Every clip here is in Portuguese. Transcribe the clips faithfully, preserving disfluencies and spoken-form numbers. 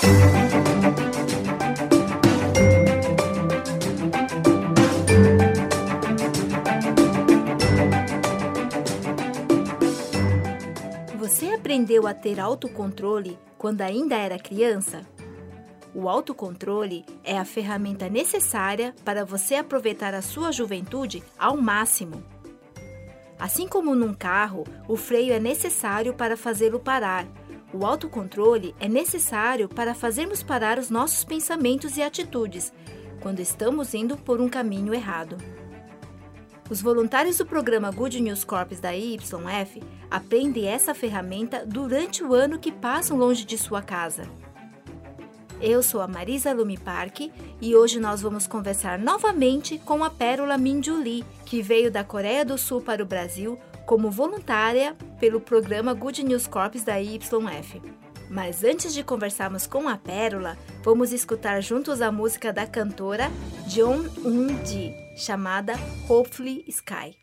Você aprendeu a ter autocontrole quando ainda era criança? O autocontrole é a ferramenta necessária para você aproveitar a sua juventude ao máximo. Assim como num carro, o freio é necessário para fazê-lo parar. O autocontrole é necessário para fazermos parar os nossos pensamentos e atitudes quando estamos indo por um caminho errado. Os voluntários do programa Good News Corps da I Y F aprendem essa ferramenta durante o ano que passam longe de sua casa. Eu sou a Marisa Lumi Park e hoje nós vamos conversar novamente com a Pérola Minju Lee, que veio da Coreia do Sul para o Brasil como voluntária pelo programa Good News Corps da I Y F. Mas antes de conversarmos com a Pérola, vamos escutar juntos a música da cantora Jeon Eun-ji, chamada Hopefully Sky.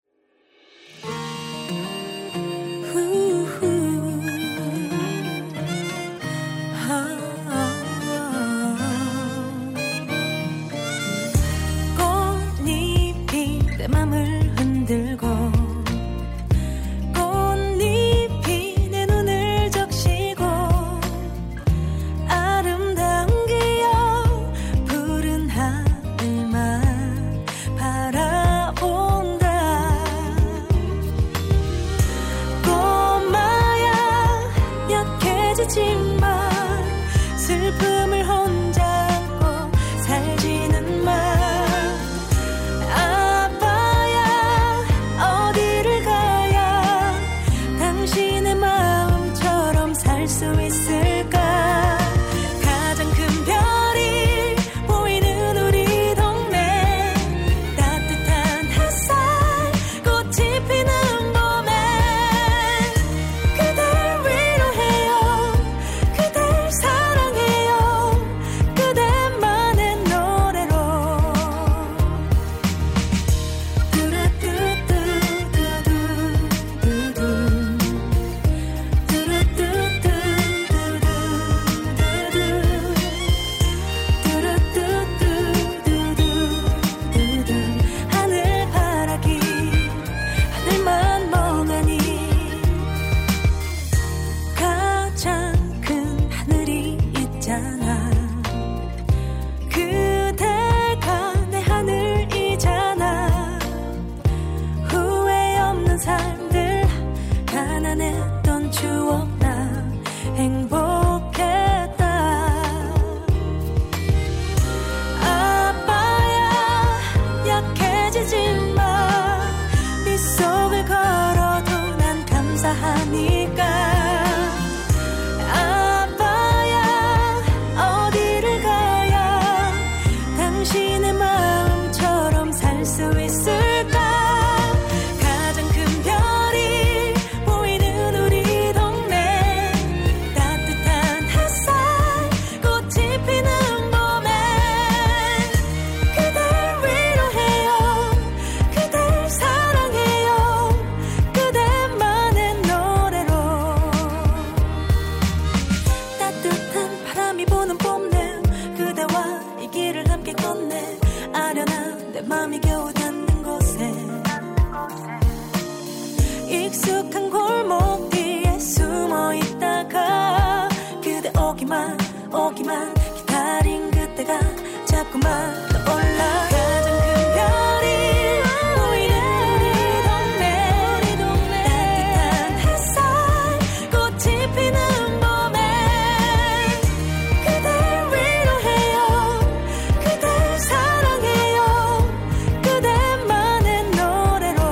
꽃잎이 내 맘을 흔들고 꽃잎이 내 눈을 적시고 아름다운 기억 푸른 하늘만 바라본다. 꼬마야 약해지지만 슬픔을 혼자 안고 살지는 마. 수 있을까? 가장 큰 별이 보이는 우리 동네 따뜻한 햇살 꽃이 피는 봄에 그댈 위로해요 그댈 사랑해요 그대만의 노래로 익숙한 골목 뒤에 숨어 있다가 그대 오기만 오기만 기다린 그때가 자꾸만 떠올라. 가장 큰 별이 보이는 우리 동네, 우리 동네 따뜻한 햇살 꽃이 피는 봄에 그댈 위로해요 그댈 사랑해요 그대만의 노래로.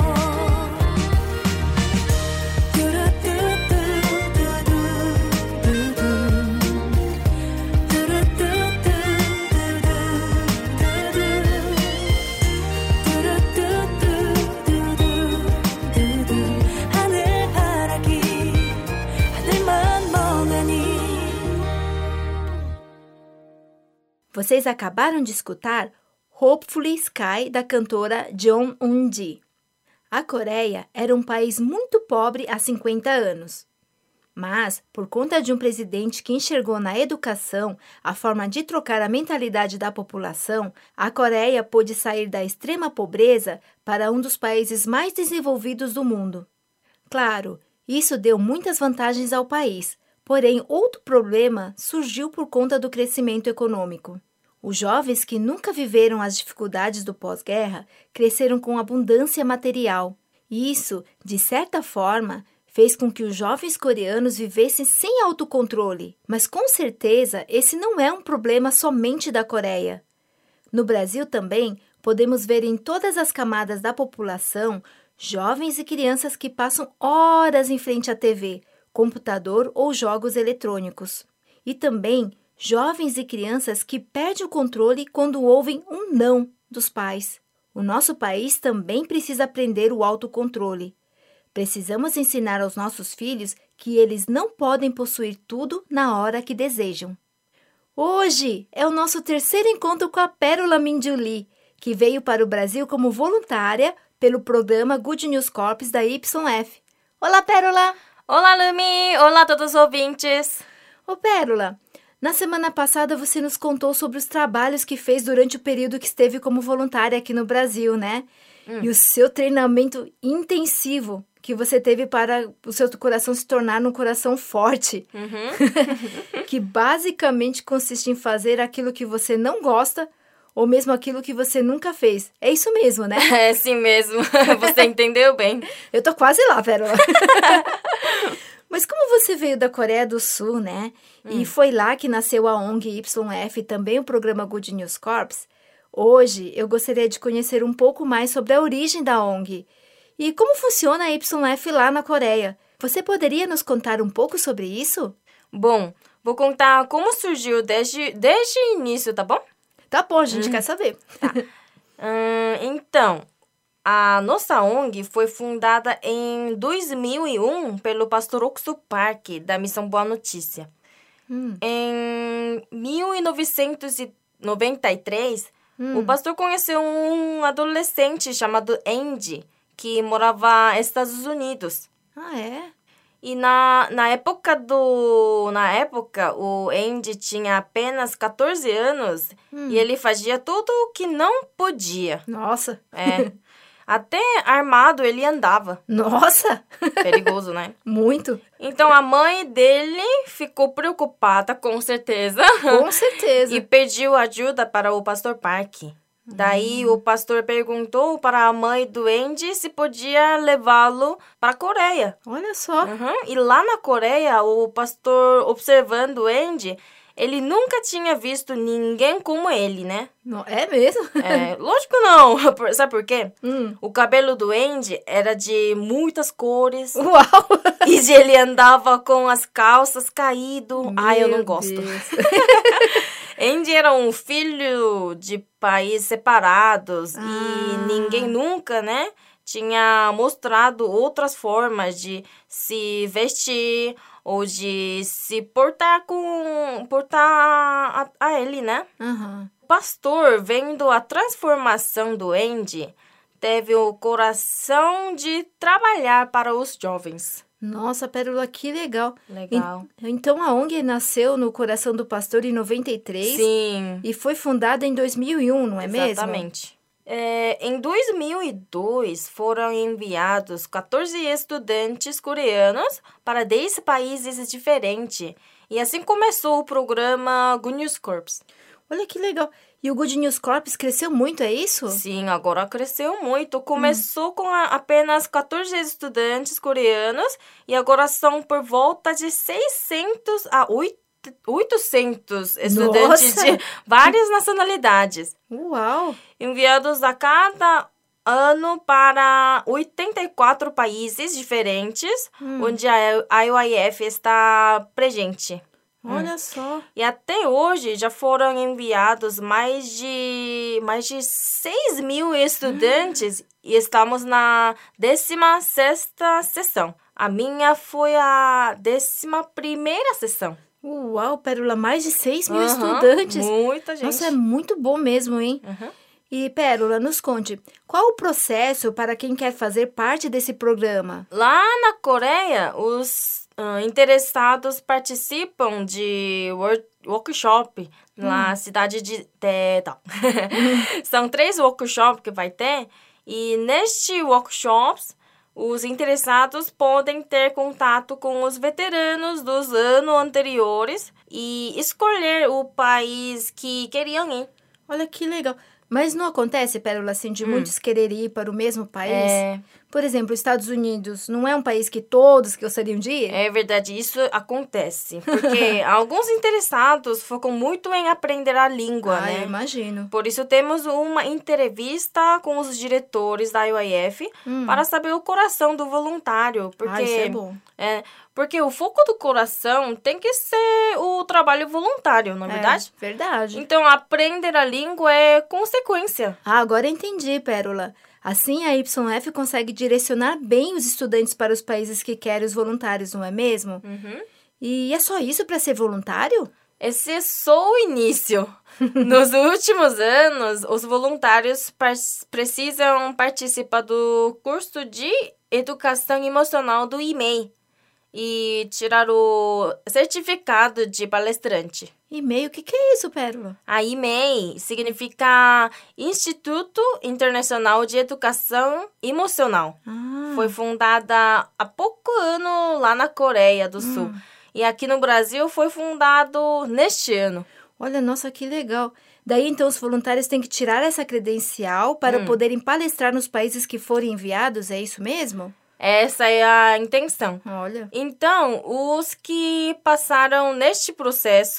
Vocês acabaram de escutar Hopefully Sky, da cantora Jeon Eun-ji. A Coreia era um país muito pobre há cinquenta anos. Mas, por conta de um presidente que enxergou na educação a forma de trocar a mentalidade da população, a Coreia pôde sair da extrema pobreza para um dos países mais desenvolvidos do mundo. Claro, isso deu muitas vantagens ao país, porém outro problema surgiu por conta do crescimento econômico. Os jovens que nunca viveram as dificuldades do pós-guerra cresceram com abundância material. E isso, de certa forma, fez com que os jovens coreanos vivessem sem autocontrole. Mas com certeza esse não é um problema somente da Coreia. No Brasil também podemos ver em todas as camadas da população jovens e crianças que passam horas em frente à T V, computador ou jogos eletrônicos. E também jovens e crianças que perdem o controle quando ouvem um não dos pais. O nosso país também precisa aprender o autocontrole. Precisamos ensinar aos nossos filhos que eles não podem possuir tudo na hora que desejam. Hoje é o nosso terceiro encontro com a Pérola Minju Lee, que veio para o Brasil como voluntária pelo programa Good News Corps da Y F. Olá, Pérola! Olá, Lumi! Olá a todos os ouvintes! Ô, Pérola, na semana passada você nos contou sobre os trabalhos que fez durante o período que esteve como voluntária aqui no Brasil, né? Hum. E o seu treinamento intensivo que você teve para o seu coração se tornar um coração forte. Uhum. Que basicamente consiste em fazer aquilo que você não gosta ou mesmo aquilo que você nunca fez. É isso mesmo, né? É assim mesmo. Você entendeu bem. Eu tô quase lá, Pérola. Mas como você veio da Coreia do Sul, né? Hum. E foi lá que nasceu a O N G Y F e também o programa Good News Corps, hoje eu gostaria de conhecer um pouco mais sobre a origem da O N G e como funciona a Y F lá na Coreia. Você poderia nos contar um pouco sobre isso? Bom, vou contar como surgiu desde, desde o início, tá bom? Tá bom, a gente hum. quer saber. Tá. hum, então... A nossa O N G foi fundada em dois mil e um pelo pastor Oksu Park, da Missão Boa Notícia. Hum. Em mil novecentos e noventa e três, hum. o pastor conheceu um adolescente chamado Andy, que morava nos Estados Unidos. Ah, é? E na, na, época do, na época, o Andy tinha apenas catorze anos hum. e ele fazia tudo o que não podia. Nossa! É. Até armado ele andava. Nossa! Perigoso, né? Muito. Então, a mãe dele ficou preocupada, com certeza. Com certeza. E pediu ajuda para o pastor Park. Daí, hum. o pastor perguntou para a mãe do Andy se podia levá-lo para a Coreia. Olha só. Uhum. E lá na Coreia, o pastor, observando o Andy, ele nunca tinha visto ninguém como ele, né? Não, é mesmo? É, lógico não. Sabe por quê? Hum. O cabelo do Andy era de muitas cores. Uau! E ele andava com as calças caídas. Ai, eu não gosto. Andy era um filho de pais separados. Ah. E ninguém nunca, né, tinha mostrado outras formas de se vestir ou de se portar com portar a, a ele, né? Uhum. O pastor, vendo a transformação do Andy, teve o coração de trabalhar para os jovens. Nossa, Pérola, que legal. Legal. E, então, a O N G nasceu no coração do pastor em noventa e três. Sim. E foi fundada em dois mil e um, não é Exatamente. mesmo? Exatamente. É, em dois mil e dois, foram enviados catorze estudantes coreanos para dez países diferentes. E assim começou o programa Good News Corps. Olha que legal. E o Good News Corps cresceu muito, é isso? Sim, agora cresceu muito. Começou hum. com a, apenas catorze estudantes coreanos e agora são por volta de seiscentos a oitocentos estudantes Nossa. de várias nacionalidades. Uau! Enviados a cada ano para oitenta e quatro países diferentes, hum. onde a I Y F está presente. Olha hum. só. E até hoje já foram enviados mais de, mais de seis mil estudantes e estamos na décima sexta sessão. A minha foi a décima primeira sessão. Uau, Pérola, mais de seis mil uhum, estudantes. Muita gente. Nossa, é muito bom mesmo, hein? Uhum. E, Pérola, nos conte, qual o processo para quem quer fazer parte desse programa? Lá na Coreia, os uh, interessados participam de wor- workshop na Hum. cidade de Tetal. São três workshops que vai ter. E neste workshops, os interessados podem ter contato com os veteranos dos anos anteriores e escolher o país que queriam ir. Olha que legal. Mas não acontece, Pérola, assim, de Hum. muitos quererem ir para o mesmo país? É, Por exemplo, os Estados Unidos não é um país que todos gostariam de ir? é verdade, isso acontece. Porque alguns interessados focam muito em aprender a língua, Ah, né? eu imagino. Por isso, temos uma entrevista com os diretores da U I F Hum. para saber o coração do voluntário. Porque, Ah, isso é bom. é, porque o foco do coração tem que ser o trabalho voluntário, não é verdade? É, verdade. Então, aprender a língua é consequência. Ah, agora entendi, Pérola. Assim, a Y F consegue direcionar bem os estudantes para os países que querem os voluntários, não é mesmo? Uhum. E é só isso para ser voluntário? Esse é só o início. Nos últimos anos, os voluntários par- precisam participar do curso de educação emocional do I M E I e tirar o certificado de palestrante. E-mail, o que, que é isso, Pérola? A I M E I significa Instituto Internacional de Educação Emocional. Ah, Foi fundada há pouco ano lá na Coreia do Sul. E aqui no Brasil foi fundado neste ano. olha, nossa, que legal. Daí, então, os voluntários têm que tirar essa credencial para Hum. poderem palestrar nos países que forem enviados, é isso mesmo? Essa é a intenção. Olha. Então, os que passaram neste processo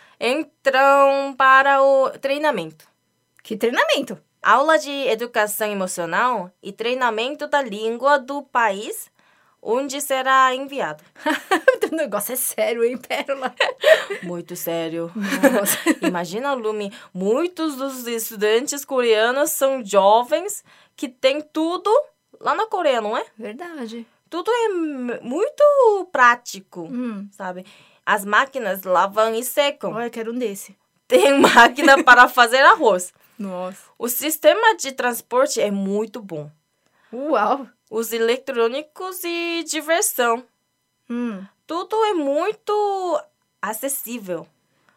entram para o treinamento. Que treinamento! Aula de educação emocional e treinamento da língua do país onde será enviado. O negócio é sério, hein, Pérola? Muito sério. Nossa. Imagina, Lumi, muitos dos estudantes coreanos são jovens que têm tudo lá na Coreia, não é? Verdade. Tudo é m- muito prático, Hum. sabe? As máquinas lavam e secam. Olha, eu quero um desse. Tem máquina para fazer arroz. Nossa. O sistema de transporte é muito bom. Uau. Os eletrônicos e diversão. Hum. Tudo é muito acessível.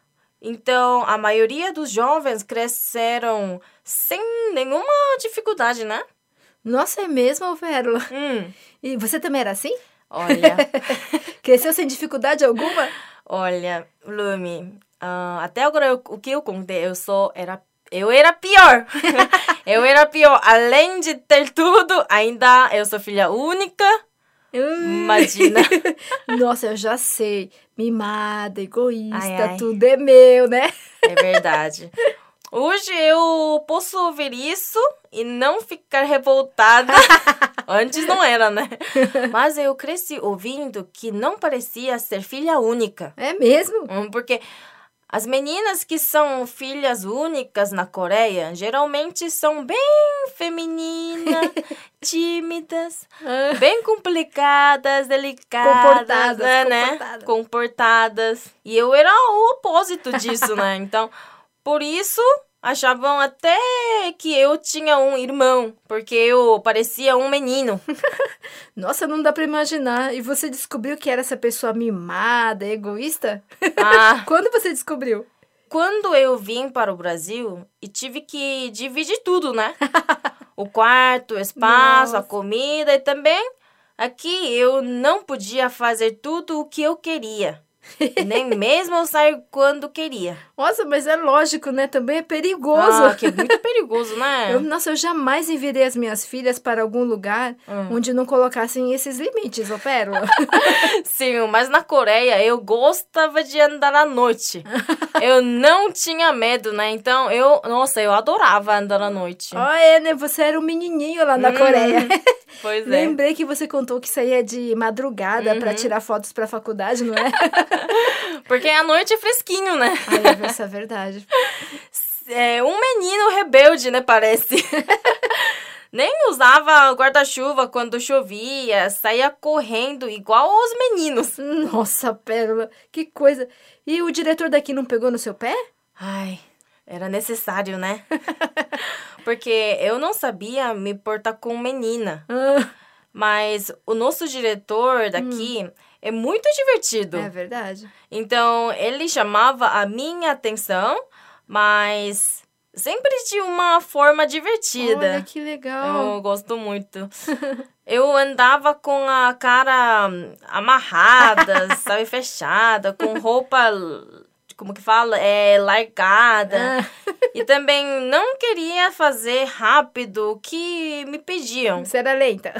Então, a maioria dos jovens cresceram sem nenhuma dificuldade, né? Nossa, é mesmo, Pérola? Hum, E você também era assim? olha, Cresceu sem dificuldade alguma? olha, Lumi, ah, até agora eu- o que eu contei, eu só era, eu era pior. Eu era pior. Além de ter tudo, ainda eu sou filha única. Hum. Imagina. Nossa, eu já sei. Mimada, egoísta, Ai, ai. tudo é meu, né? É verdade. Hoje eu posso ouvir isso e não ficar revoltada. Antes não era, né? Mas eu cresci ouvindo que não parecia ser filha única. É mesmo? Hum, Porque as meninas que são filhas únicas na Coreia geralmente são bem femininas, tímidas, Ah, bem complicadas, delicadas, Comportadas, né? né? comportadas. Comportadas. E eu era o opósito disso, né? Então, por isso, achavam até que eu tinha um irmão, porque eu parecia um menino. Nossa, não dá pra imaginar. E você descobriu que era essa pessoa mimada, egoísta? Ah, Quando você descobriu? quando eu vim para o Brasil e tive que dividir tudo, né? O quarto, o espaço, a Nossa. comida e também aqui eu não podia fazer tudo o que eu queria. Nem mesmo sair quando queria. Nossa, mas é lógico, né? Também é perigoso. Ah, que é muito perigoso, né? Eu, nossa, eu jamais enviaria as minhas filhas para algum lugar Hum. onde não colocassem esses limites, ô Pérola. Sim, mas na Coreia eu gostava de andar à noite. Eu não tinha medo, né? Então eu, nossa, eu adorava andar à noite. Ó, é, né? Você era um menininho lá na Hum, Coreia. Pois é. Lembrei que você contou que saía de madrugada Uhum. pra tirar fotos pra faculdade, não é? Porque à noite é fresquinho, né? Ai, essa é a verdade. É um menino rebelde, né? Parece. Nem usava guarda-chuva quando chovia, saía correndo igual os meninos. Nossa, Pérola, que coisa. E o diretor daqui não pegou no seu pé? Ai, era necessário, né? Porque eu não sabia me portar com menina. Ah, Mas o nosso diretor daqui hum. é muito divertido. É verdade. Então, ele chamava a minha atenção, mas sempre de uma forma divertida. Olha, que legal. Eu gosto muito. Eu andava com a cara amarrada, sabe, fechada, com roupa, como que fala, é, largada. Ah. E também não queria fazer rápido o que me pediam. Você era lenta.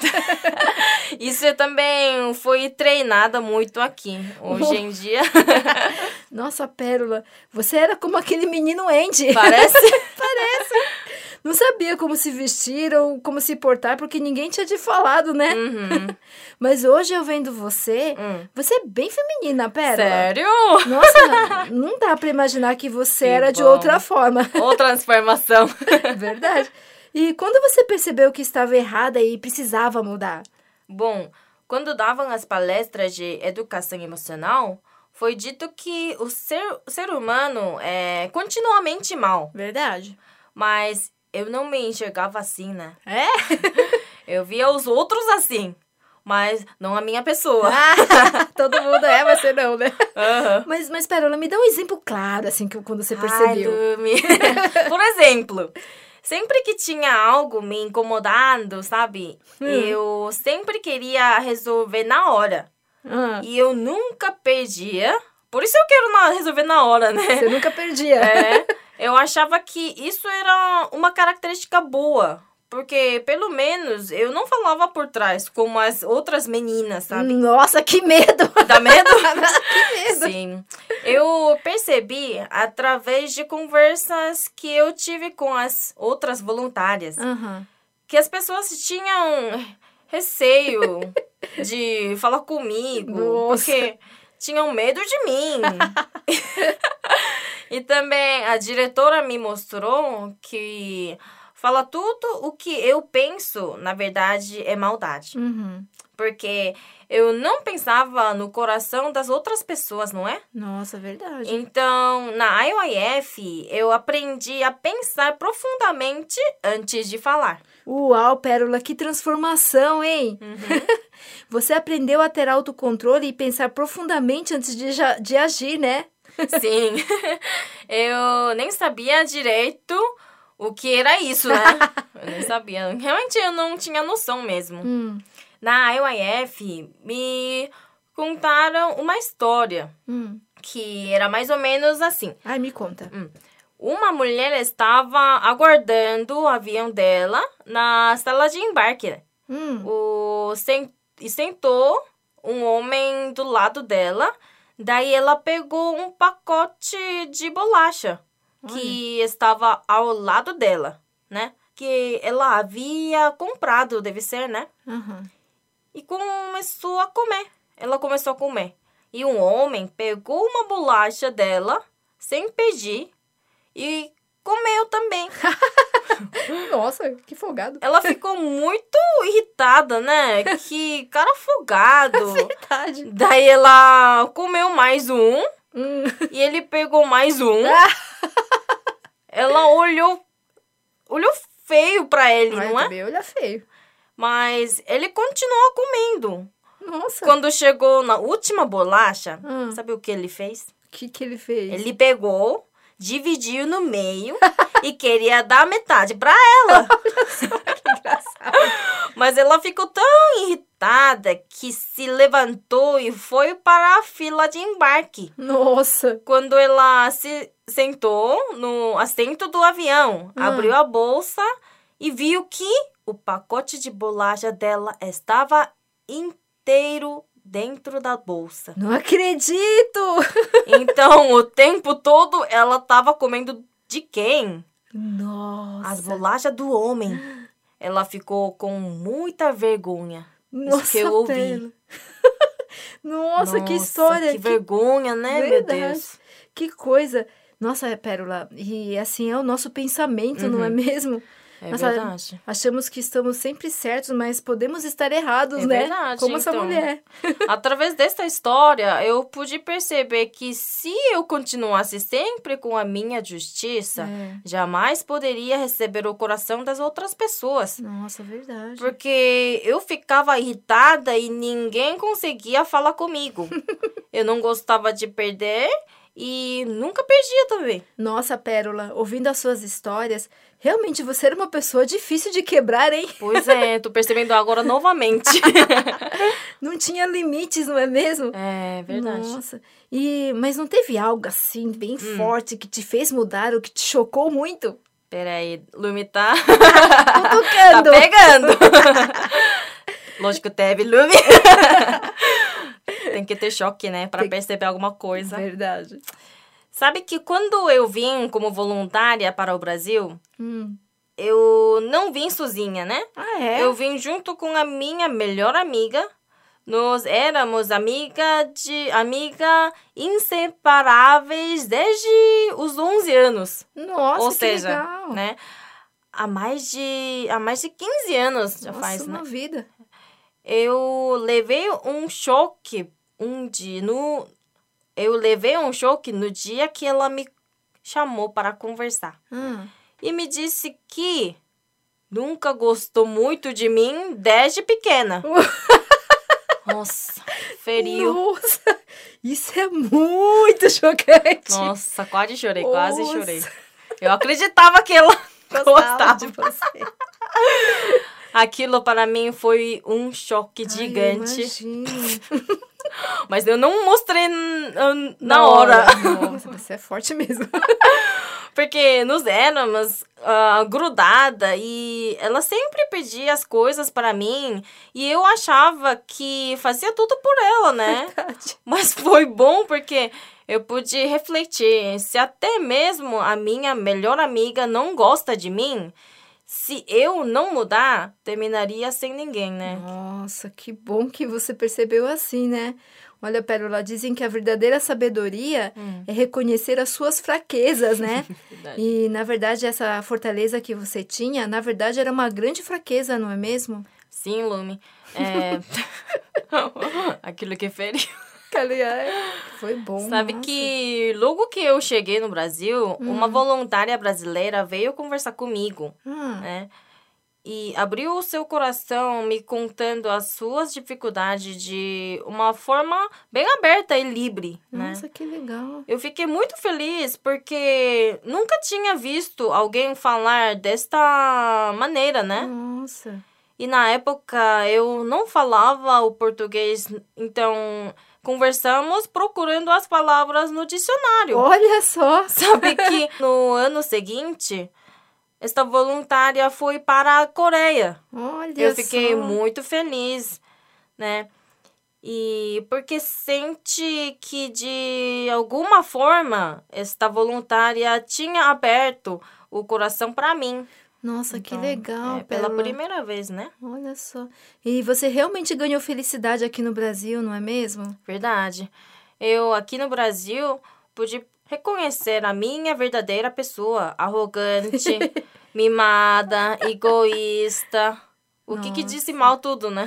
Isso eu também fui treinada muito aqui, hoje em dia. Nossa, Pérola, você era como aquele menino Andy. Parece? Parece. Não sabia como se vestir ou como se portar, porque ninguém tinha te falado, né? Uhum. Mas hoje eu vendo você, hum. você é bem feminina, Pérola. Sério? Nossa, não dá pra imaginar que você que era bom. De outra forma. Ou transformação. Verdade. E quando você percebeu que estava errada e precisava mudar? Bom, quando davam as palestras de educação emocional, foi dito que o ser, o ser humano é continuamente mal. Verdade. Mas eu não me enxergava assim, né? É? Eu via os outros assim, mas não a minha pessoa. Ah, todo mundo é, mas você não, né? Uhum. Mas, mas, Pérola, me dá um exemplo claro, assim, que quando você percebeu. Ai, Por exemplo, sempre que tinha algo me incomodando, sabe? Hum. Eu sempre queria resolver na hora. Hum. E eu nunca perdia. Por isso eu quero na, resolver na hora, né? Você nunca perdia. É. Eu achava que isso era uma característica boa. Porque, pelo menos, eu não falava por trás, como as outras meninas, sabe? Nossa, que medo! Dá medo? Que medo! Sim. Eu percebi, através de conversas que eu tive com as outras voluntárias, uhum. que as pessoas tinham receio de falar comigo. Nossa. Porque tinham medo de mim. E também a diretora me mostrou que fala tudo o que eu penso, na verdade, é maldade. Uhum. Porque eu não pensava no coração das outras pessoas, não é? Nossa, verdade. Então, na I O I F, eu aprendi a pensar profundamente antes de falar. Uau, Pérola, que transformação, hein? Uhum. Você aprendeu a ter autocontrole e pensar profundamente antes de, de agir, né? Sim. Eu nem sabia direito o que era isso, né? Eu nem sabia. Realmente, eu não tinha noção mesmo. Hum. Na I O I F, me contaram uma história hum. que era mais ou menos assim. Ai, me conta. Hum. Uma mulher estava aguardando o avião dela na sala de embarque. Hum. O, sen, e sentou um homem do lado dela. Daí ela pegou um pacote de bolacha. Olha. Que estava ao lado dela, né? Que ela havia comprado, deve ser, né? Uhum. E começou a comer. Ela começou a comer. E um homem pegou uma bolacha dela, sem pedir, e comeu também. Nossa, que folgado. Ela ficou muito irritada, né? Que cara folgado. É verdade. Daí ela comeu mais um. Hum. E ele pegou mais um. Ela olhou, olhou feio pra ele, Ai, não é? também olha feio. Mas ele continuou comendo. Nossa. Quando chegou na última bolacha, hum. sabe o que ele fez? O que, que ele fez? Ele pegou, dividiu no meio e queria dar metade pra ela. Olha só, que engraçado. Mas ela ficou tão irritada que se levantou e foi para a fila de embarque. Nossa. Quando ela se sentou no assento do avião, hum. abriu a bolsa e viu que o pacote de bolacha dela estava inteiro dentro da bolsa. Não acredito! Então, o tempo todo, ela estava comendo de quem? Nossa! As bolachas do homem. Ela ficou com muita vergonha. Nossa, isso que eu ouvi. Nossa, Nossa, que história! Que, que vergonha, né, verdade. meu Deus? Que coisa! Nossa, Pérola, e assim é o nosso pensamento, uhum. não é mesmo? É Nossa, verdade. achamos que estamos sempre certos, mas podemos estar errados, É né? verdade, Como essa então. mulher. Através desta história, eu pude perceber que se eu continuasse sempre com a minha justiça, É. jamais poderia receber o coração das outras pessoas. Nossa, verdade. Porque eu ficava irritada e ninguém conseguia falar comigo. Eu não gostava de perder e nunca perdia também. Nossa, Pérola, ouvindo as suas histórias, realmente você era uma pessoa difícil de quebrar, hein? Pois é, tô percebendo agora novamente. Não tinha limites, não é mesmo? É verdade. Nossa. E, mas não teve algo assim, bem Hum. forte, que te fez mudar ou que te chocou muito? Peraí, Lumi tá... tá Cutucando. pegando. Lógico, teve, Lumi. Tem que ter choque, né? Pra Tem- perceber alguma coisa. Verdade. Sabe que quando eu vim como voluntária para o Brasil, Hum. eu não vim sozinha, né? Ah, é? Eu vim junto com a minha melhor amiga. Nós éramos amiga de amiga inseparáveis desde os onze anos. Nossa, Ou que seja, legal. né? Há mais de há mais de quinze anos já Nossa, faz, uma né? vida. Eu levei um choque um dia no eu levei um choque no dia que ela me chamou para conversar Ah. e me disse que nunca gostou muito de mim desde pequena. Nossa, feriu. Nossa, isso é muito chocante. Nossa, quase chorei, quase Nossa. chorei. Eu acreditava que ela gostava. de você. Aquilo para mim foi um choque Ai, gigante. imagino. Mas eu não mostrei n- n- na hora. Nossa, você é forte mesmo. Porque nos éramos ah, grudada e ela sempre pedia as coisas para mim. E eu achava que fazia tudo por ela, né? Verdade. Mas foi bom porque eu pude refletir. Se até mesmo a minha melhor amiga não gosta de mim, se eu não mudar, terminaria sem ninguém, né? Nossa, que bom que você percebeu assim, né? Olha, Pérola, dizem que a verdadeira sabedoria Hum. é reconhecer as suas fraquezas, né? Verdade. E, na verdade, essa fortaleza que você tinha, na verdade, era uma grande fraqueza, não é mesmo? Sim, Lumi. É... Aquilo que feriu. Foi bom, Sabe nossa. que logo que eu cheguei no Brasil, uma voluntária brasileira veio conversar comigo, Ah, né? E abriu o seu coração me contando as suas dificuldades de uma forma bem aberta e livre, né? nossa, que legal. Eu fiquei muito feliz porque nunca tinha visto alguém falar desta maneira, né? Nossa. E na época eu não falava o português, então conversamos procurando as palavras no dicionário. Olha só. Sabe que no ano seguinte, esta voluntária foi para a Coreia. Olha Eu fiquei só. muito feliz, né? E porque sente que de alguma forma esta voluntária tinha aberto o coração para mim. Nossa, que Então, legal, é, pela Pérola. primeira vez, né? Olha só. E você realmente ganhou felicidade aqui no Brasil, não é mesmo? Verdade. Eu, aqui no Brasil, pude reconhecer a minha verdadeira pessoa. Arrogante, mimada, egoísta. O que que Nossa. disse mal tudo, né?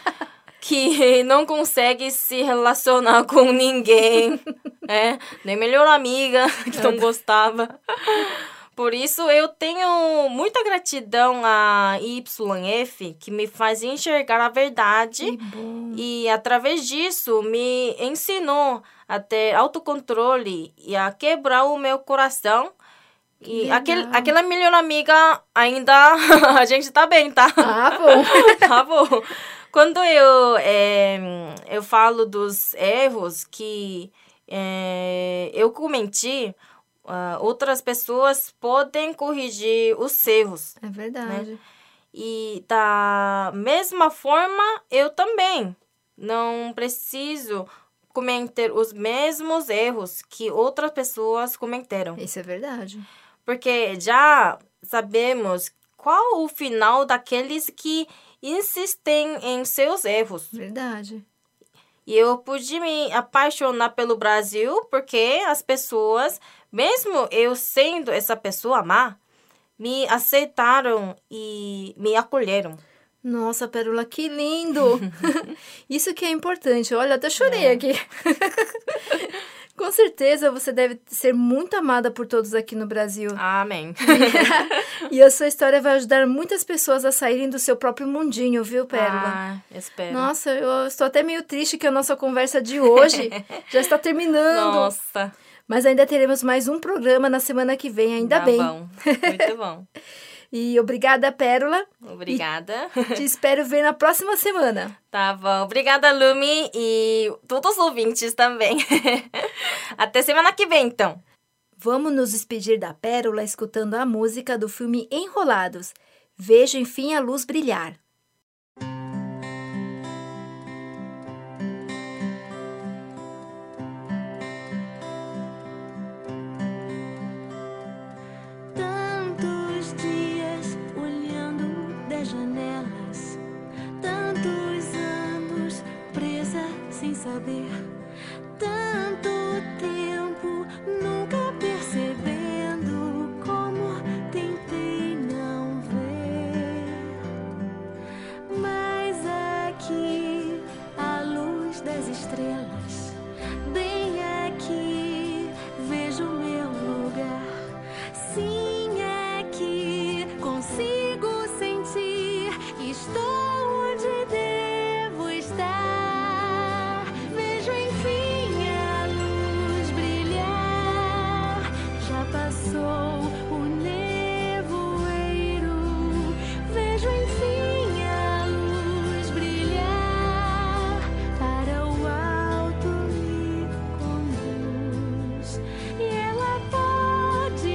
Que não consegue se relacionar com ninguém. É, nem melhor amiga, que não gostava. Por isso, eu tenho muita gratidão a Y F, que me faz enxergar a verdade. Que bom. E, através disso, me ensinou a ter autocontrole e a quebrar o meu coração. E legal. aquele, aquela melhor amiga, ainda a gente tá bem, tá? Ah, bom. Tá bom. Quando eu, é, eu falo dos erros que é, eu cometi, uh, outras pessoas podem corrigir os erros. É verdade. E da mesma forma, eu também não preciso cometer os mesmos erros que outras pessoas cometeram. Isso é verdade. Porque já sabemos qual o final daqueles que insistem em seus erros. Verdade. E eu pude me apaixonar pelo Brasil porque as pessoas, mesmo eu sendo essa pessoa má, me aceitaram e me acolheram. Nossa, Pérola, que lindo! Isso que é importante. Olha, até chorei É. aqui. Com certeza você deve ser muito amada por todos aqui no Brasil. Amém. E a sua história vai ajudar muitas pessoas a saírem do seu próprio mundinho, viu, Pérola? Ah, espero. Nossa, eu estou até meio triste que a nossa conversa de hoje já está terminando. Nossa. Mas ainda teremos mais um programa na semana que vem, ainda Tá bem. bom. Muito bom. E obrigada, Pérola. Obrigada. Te espero ver na próxima semana. Tá bom. Obrigada, Lumi, e todos os ouvintes também. Até semana que vem, então. Vamos nos despedir da Pérola escutando a música do filme Enrolados. Vejo enfim a luz brilhar. Tantos dias olhando das janelas, tantos anos presa sem saber, tanto tempo nunca percebendo como tentei não ver. Mas aqui a luz das estrelas, bem aqui vejo meu lugar. Sim, aqui consigo sentir que estou onde devo estar. Vejo enfim a luz brilhar. Já passou o nevoeiro. Vejo enfim a luz brilhar. Para o alto me conduz. E ela pode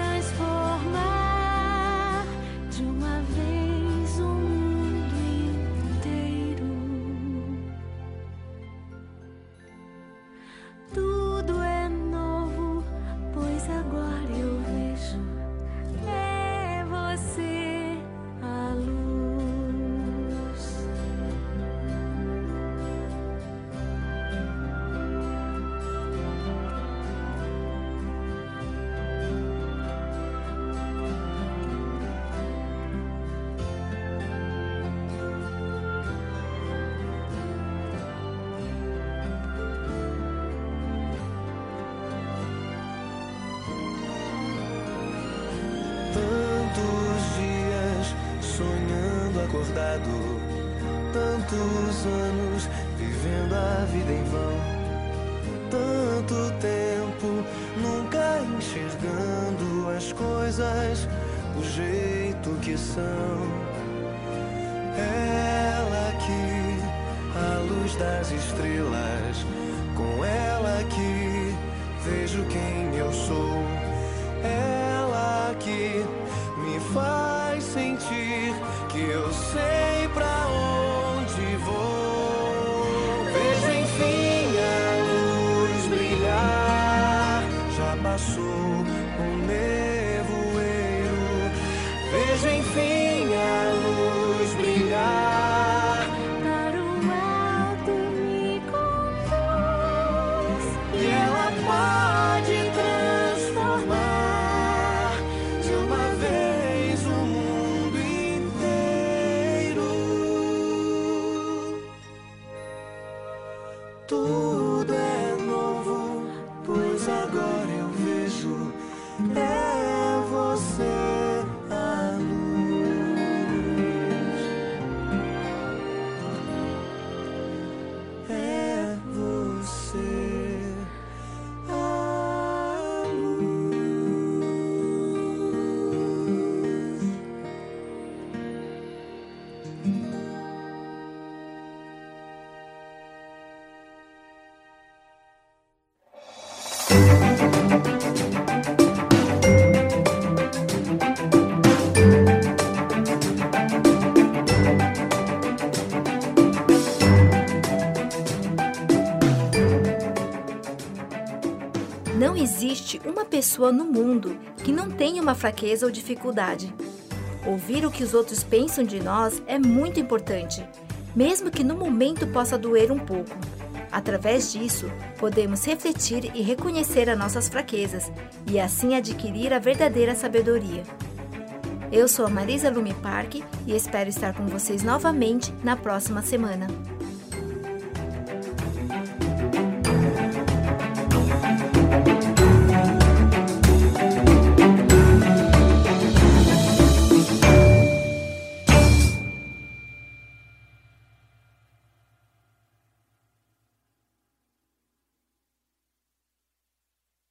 transformar de uma vez o mundo inteiro. Tudo é novo, pois agora eu vejo. É você a luz. Tantos dias sonhando acordado, tantos anos vivendo a vida em vão, tanto tempo nunca enxergando as coisas do jeito que são. Ela aqui, a luz das estrelas, com ela aqui vejo quem eu sou. Ela aqui me faz sentir que eu sei pra onde vou. Vejo enfim a luz brilhar. Já passou o nevoeiro. Vejo enfim a luz brilhar. Para o alto me conduz. E ela pode transformar de uma vez o mundo inteiro. Tudo é novo, pois agora eu vejo. É você a luz. É você a luz. Não existe uma pessoa no mundo que não tenha uma fraqueza ou dificuldade. Ouvir o que os outros pensam de nós é muito importante, mesmo que no momento possa doer um pouco. Através disso, podemos refletir e reconhecer as nossas fraquezas e assim adquirir a verdadeira sabedoria. Eu sou a Marisa Lume Parque e espero estar com vocês novamente na próxima semana.